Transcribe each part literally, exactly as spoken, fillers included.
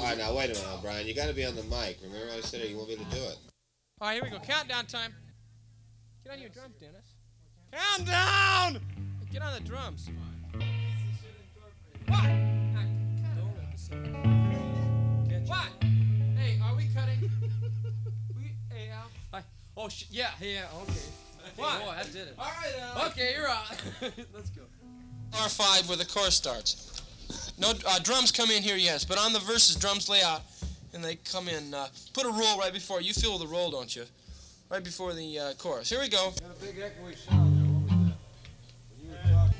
All right, now wait a minute, Brian. You got to be on the mic. Remember what I said, or you won't be able to do it. All right, here we go. Countdown time. Get on your drums, Dennis. Countdown! Get on the drums. What? What? Hey, are we cutting? we, hey, Al. I, oh, sh- yeah, yeah, okay. What? Oh, that did it. All right, Al. Okay, you're on. Let's go. R five where the chorus starts. No uh, drums come in here, yes, but on the verses, drums lay out, and they come in. Uh, put a roll right before. You feel the roll, don't you? Right before the uh, chorus. Here we go. Got a big echoey sound there. What was that? When you were talking.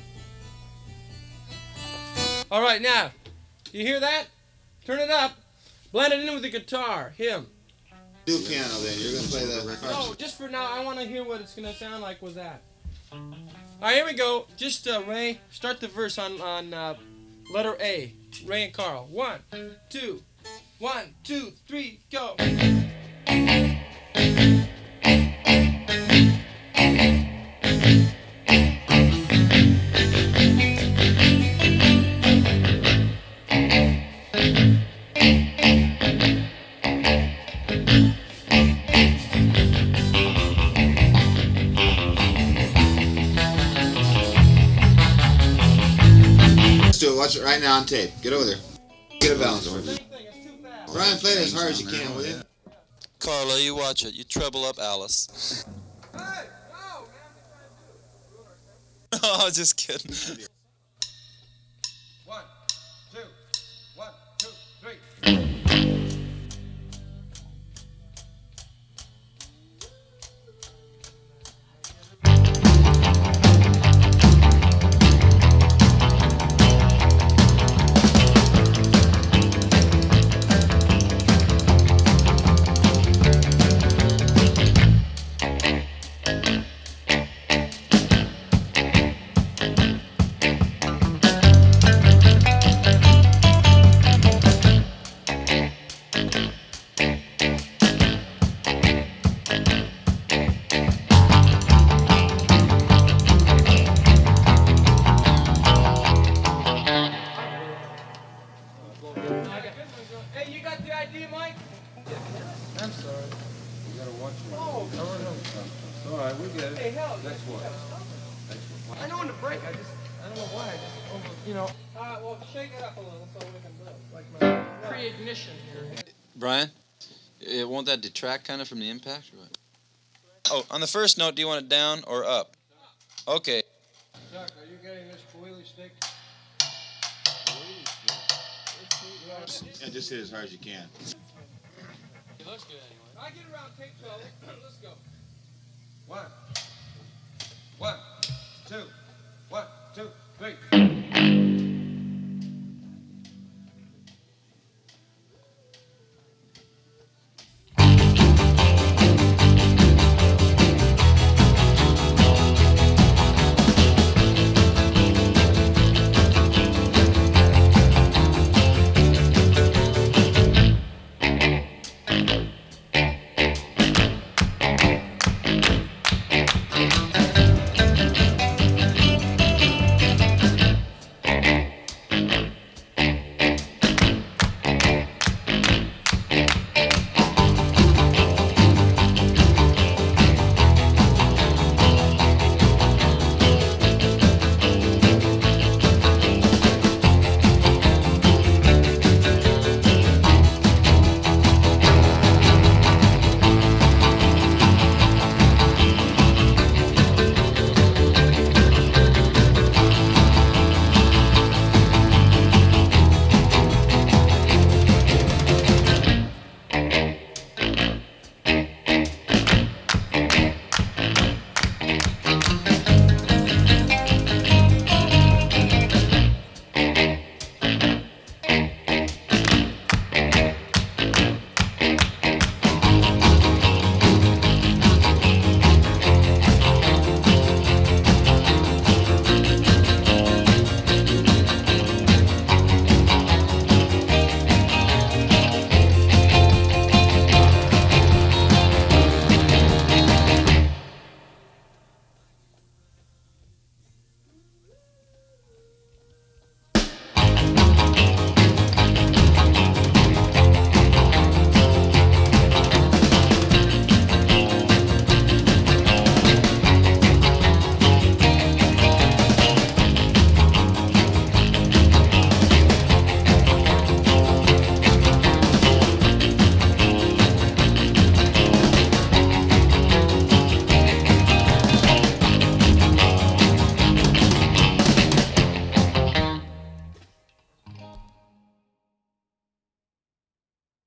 All right, now, you hear that? Turn it up. Blend it in with the guitar. Him. Do piano then. You're gonna play the. No, just for now, I want to hear what it's going to sound like with that. All right, here we go. Just, uh, Ray, start the verse on, on uh, letter A. Ray and Carl. One, two, one, two, three, go. Let's do it. Watch it right now on tape. Get over there. Get a balance over there. Brian, play it as hard as you can, will you? Carla, you watch it. You treble up Alice. Hey, no, man. Oh, I was just kidding. One, two, one, two, three. Hey, you got the idea, Mike? I'm sorry. You gotta watch it. Oh, no, no, no. All right, we get it. Hey, hell. Next one. Next one. I know in the break, I just, I don't know why, I just, over, you know. All right, well, shake it up a little so we can build. Like my pre-ignition here. Brian, uh, won't that detract kind of from the impact or what? Oh, on the first note, do you want it down or up? Okay. Chuck, are you getting this Coeli stick? And just hit as hard as you can. It looks good anyway. I get around tape twelve. Let's go. One. One, two, one, two, three.